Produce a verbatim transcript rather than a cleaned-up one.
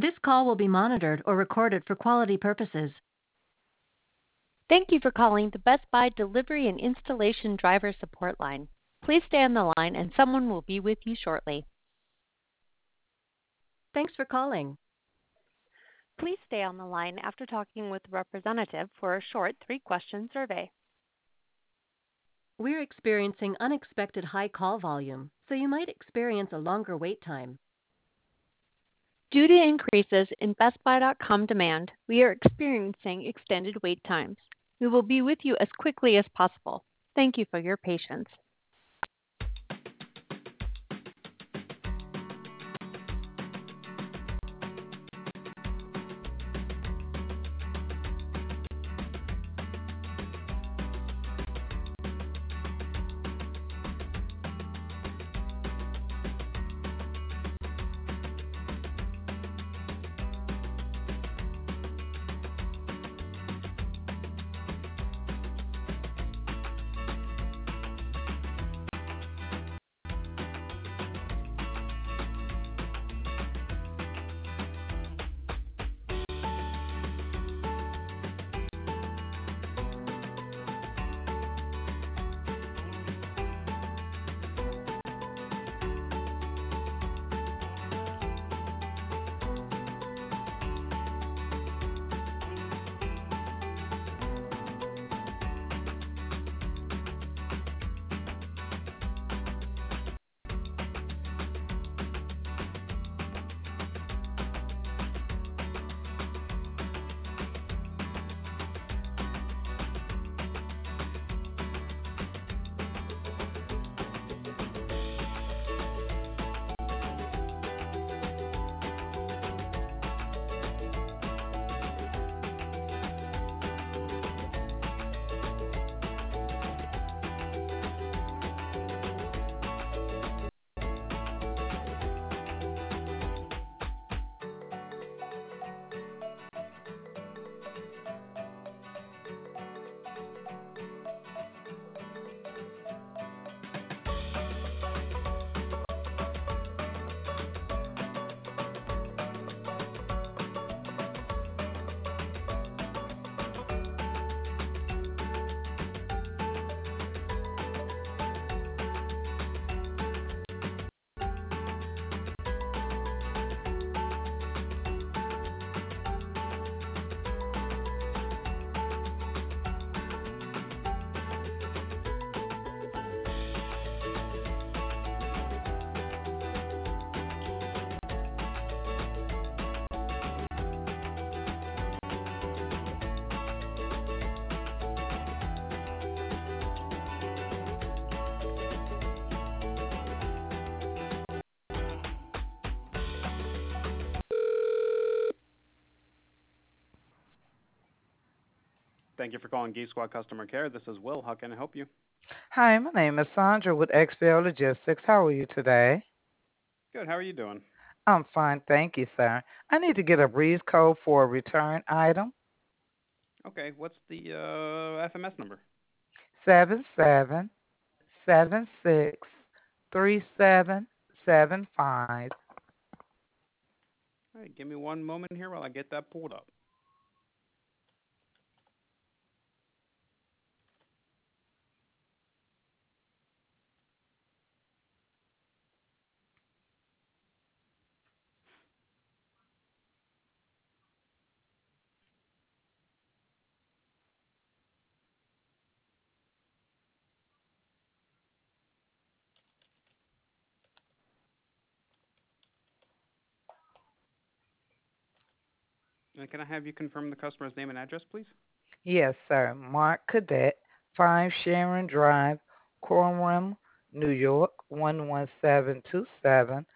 This call will be monitored or recorded for quality purposes. Thank you for calling the Best Buy Delivery and Installation Driver Support Line. Please stay on the line and someone will be with you shortly. Thanks for calling. Please stay on the line after talking with a representative for a short three-question survey. We're experiencing unexpected high call volume, so you might experience a longer wait time. Due to increases in Best Buy dot com demand, we are experiencing extended wait times. We will be with you as quickly as possible. Thank you for your patience. Thank you for calling Geek Squad Customer Care. This is Will. How can I help you? Hi, my name is Sandra with X P L Logistics. How are you today? Good. How are you doing? I'm fine, thank you, sir. I need to get a breeze code for a return item. Okay. What's the uh, F M S number? Seven seven seven six three seven seven five. All right. Give me one moment here while I get that pulled up. And can I have you confirm the customer's name and address, please? Yes, sir. Mark Cadet, five Sharon Drive, Coram, New York, one one seven two seven.